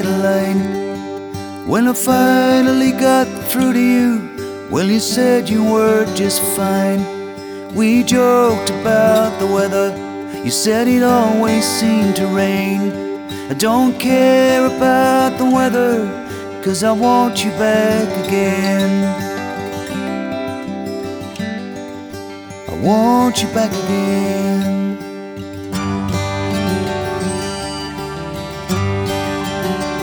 line. When I finally got through to you, well, you said you were just fine. We joked about the weather, you said it always seemed to rain. I don't care about the weather, 'cause I want you back again. I want you back again.